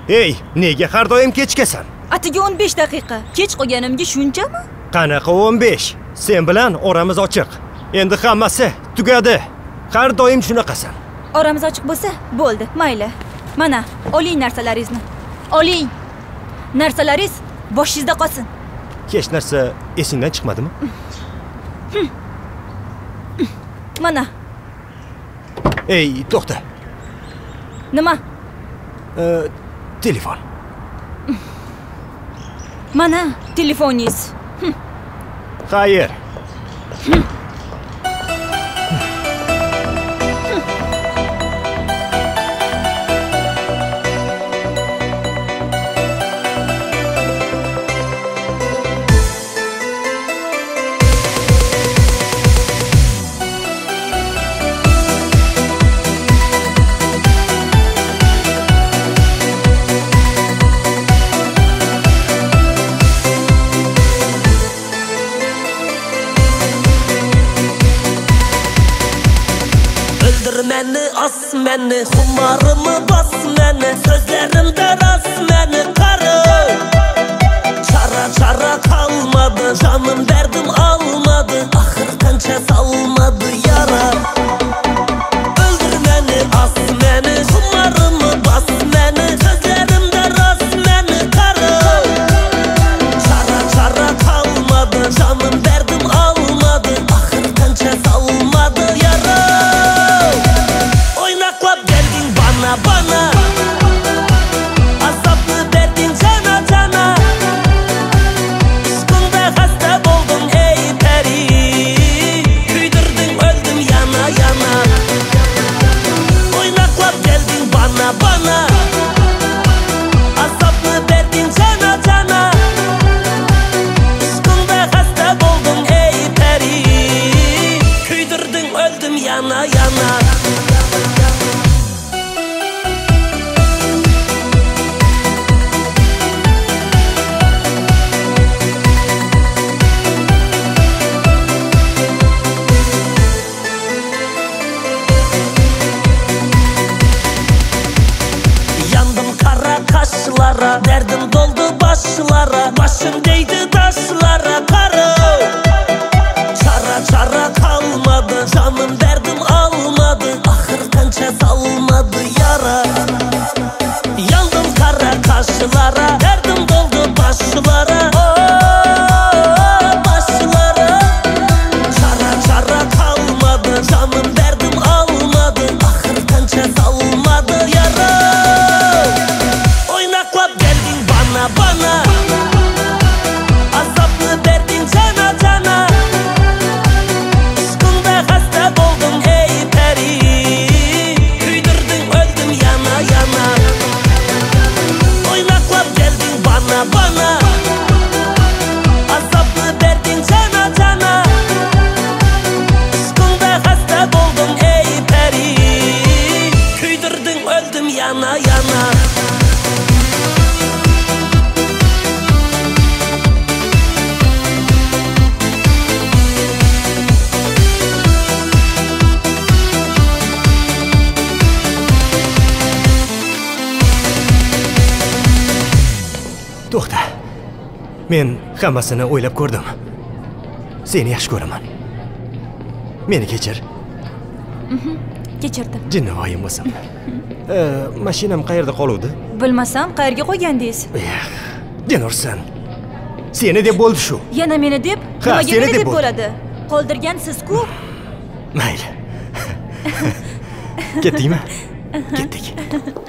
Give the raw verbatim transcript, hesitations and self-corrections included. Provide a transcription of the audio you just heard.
Ey, nega har doim kechikasan? Atiga o'n besh daqiqa. Kech qolganimga shunchami? Qanaqa o'n besh? Sen bilan oramiz ochiq. Endi hammasi tugadi. Har doim shunaqasan. Oramiz ochiq bo'lsa, bo'ldi, mayli. Mana, oling narsalaringizni. Oling. Narsalaringiz boshingizda qolsin. Hech narsa esingdan chiqmadimi? Mana. Ey, to'xta. Nima? Ee, telefon. Mana, telefoningiz. Xayr. Məni as məni, xumarımı bas məni, sözlərimdə ras məni qarı. Çara çara kalmadı, canım dərdim almadı, axır qança salmadı yara. Öldür məni, as məni, xumarımı bas məni, sözlərimdə ras məni qarı. Çara çara kalmadı, canım dərdim almadı, axır qança salmadı yara. Bana bana azaplı verdin cana cana, aşkında hasta oldum ey peri, küydürdün öldüm yana yana. Oynaklap geldin bana bana azaplı verdin cana cana, aşkında hasta oldum ey peri, küydürdün öldüm yana yana. Derdim doldu başlara, başım değdi taşlara karı. Çara çara kalmadı, canım derdim almadı, ahır kança salmadı yara. Yandım kara kaşlara, derdim doldu başlara, oh, başlara. Çara çara kalmadı, canım derdim almadı, ahır kança salmadı yara. Bana bana azaplı verdin cana cana, aşkında hasta oldum ey peri, küydürdün öldüm yana yana. Oynaklap geldin bana bana azaplı verdin cana cana, aşkında hasta oldum ey peri, küydürdün öldüm yana yana. To'xta. Men hammasini o'ylab ko'rdim. Seni yaxshi ko'raman. Meni kechir. Kechirdim. Jinnivoyim bo'lsam. Ee, mashinam qayerda qoluvdi? Bilmasam, qayerga qo'ygandingiz? Jinursan. Seni deb bo'ldi shu. Yana meni deb? Nimaga meni deb bo'ladi? Qoldirgan siz-ku. Mayli. Ketdingmi? Ketdik.